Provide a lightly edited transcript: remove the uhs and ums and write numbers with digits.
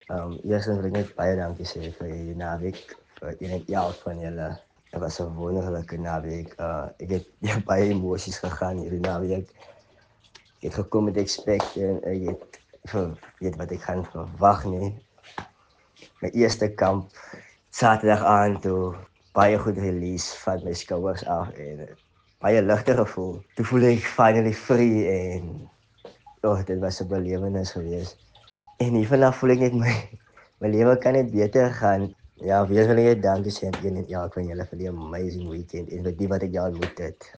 Eerstens wil ek net baie dankie sê vir die naweek, vir een en elk van julle. Dit was 'n wonderlike naweek. Ek het ja, baie emosies gegaan hierdie naweek. Ek het gekom met expect en ek het weet wat ek gaan verwag nie. My eerste kamp Saterdag aand toe baie goed release van my skouers af en baie ligter gevoel. Toe voel ek finally free en dit was 'n belewenis geweest. En hiervanaf voel ek net my lewe kan net beter gaan. Ja, weer wil ek net dankie sê aan een en elk van julle vir die amazing weekend en vir die wat ek jou ontmoet het.